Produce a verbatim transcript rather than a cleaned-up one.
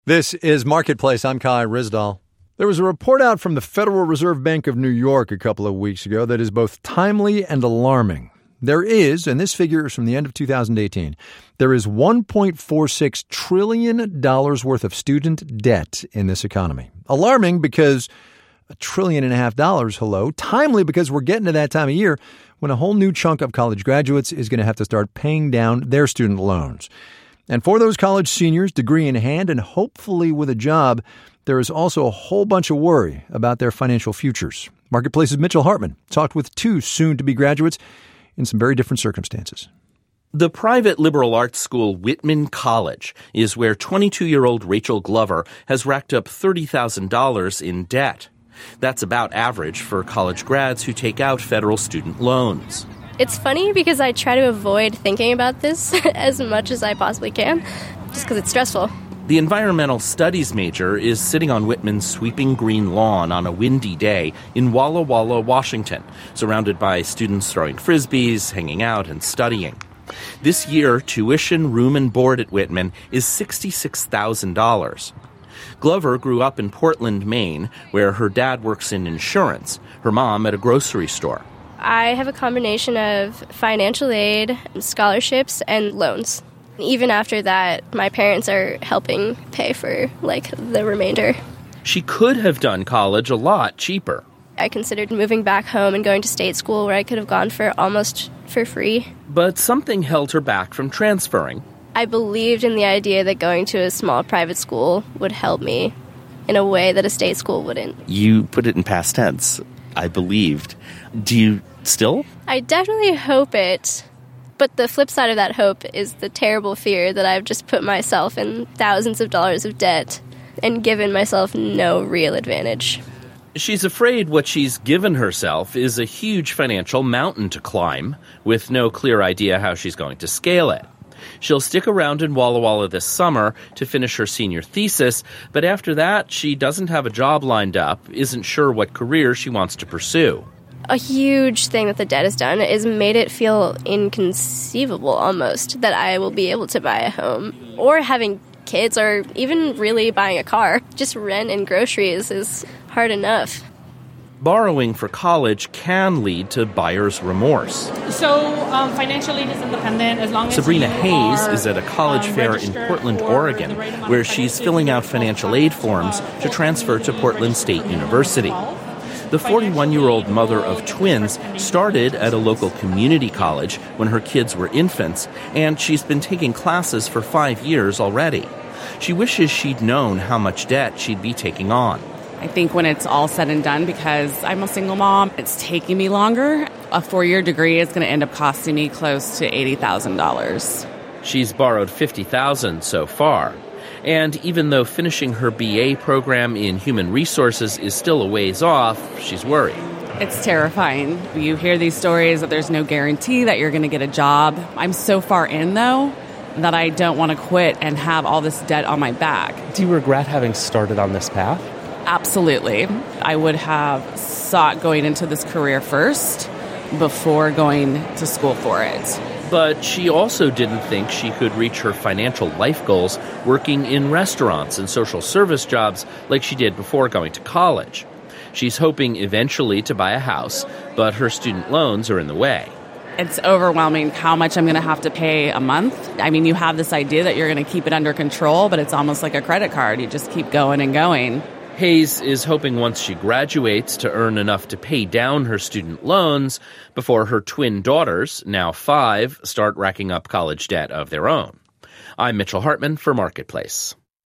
This is Marketplace. I'm Kai Ryssdal. There was a report out from the Federal Reserve Bank of New York a couple of weeks ago that is both timely and alarming. There is, and this figure is from the end of two thousand eighteen, there is one point four six trillion dollars worth of student debt in this economy. Alarming because a trillion and a half dollars, hello. Timely because we're getting to that time of year when a whole new chunk of college graduates is going to have to start paying down their student loans. And for those college seniors, degree in hand and hopefully with a job, there is also a whole bunch of worry about their financial futures. Marketplace's Mitchell Hartman talked with two soon-to-be graduates in some very different circumstances. The private liberal arts school Whitman College is where twenty-two-year-old Rachel Glover has racked up thirty thousand dollars in debt. That's about average for college grads who take out federal student loans. It's funny because I try to avoid thinking about this as much as I possibly can, just because it's stressful. The environmental studies major is sitting on Whitman's sweeping green lawn on a windy day in Walla Walla, Washington, surrounded by students throwing frisbees, hanging out, and studying. This year, tuition, room, and board at Whitman is sixty-six thousand dollars. Glover grew up in Portland, Maine, where her dad works in insurance, her mom at a grocery store. I have a combination of financial aid, scholarships, and loans. Even after that, my parents are helping pay for, like, the remainder. She could have done college a lot cheaper. I considered moving back home and going to state school where I could have gone for almost for free. But something held her back from transferring. I believed in the idea that going to a small private school would help me in a way that a state school wouldn't. You put it in past tense. I believed. Do you still? I definitely hope it. But the flip side of that hope is the terrible fear that I've just put myself in thousands of dollars of debt and given myself no real advantage. She's afraid what she's given herself is a huge financial mountain to climb, with no clear idea how she's going to scale it. She'll stick around in Walla Walla this summer to finish her senior thesis, but after that, she doesn't have a job lined up, isn't sure what career she wants to pursue. A huge thing that the debt has done is made it feel inconceivable almost that I will be able to buy a home or having kids or even really buying a car. Just rent and groceries is hard enough. Borrowing for college can lead to buyer's remorse. So um, financial aid is independent as long as Sabrina you Hayes are, is at a college um, fair in Portland, Oregon, right where she's filling out financial aid forms to transfer to Portland State University. The forty-one-year-old mother of twins started at a local community college when her kids were infants, and she's been taking classes for five years already. She wishes she'd known how much debt she'd be taking on. I think when it's all said and done, because I'm a single mom, it's taking me longer. A four-year degree is going to end up costing me close to eighty thousand dollars. She's borrowed fifty thousand dollars so far. And even though finishing her B A program in human resources is still a ways off, she's worried. It's terrifying. You hear these stories that there's no guarantee that you're going to get a job. I'm so far in, though, that I don't want to quit and have all this debt on my back. Do you regret having started on this path? Absolutely. I would have sought going into this career first before going to school for it. But she also didn't think she could reach her financial life goals working in restaurants and social service jobs like she did before going to college. She's hoping eventually to buy a house, but her student loans are in the way. It's overwhelming how much I'm going to have to pay a month. I mean, you have this idea that you're going to keep it under control, but it's almost like a credit card. You just keep going and going. Hayes is hoping once she graduates to earn enough to pay down her student loans before her twin daughters, now five, start racking up college debt of their own. I'm Mitchell Hartman for Marketplace.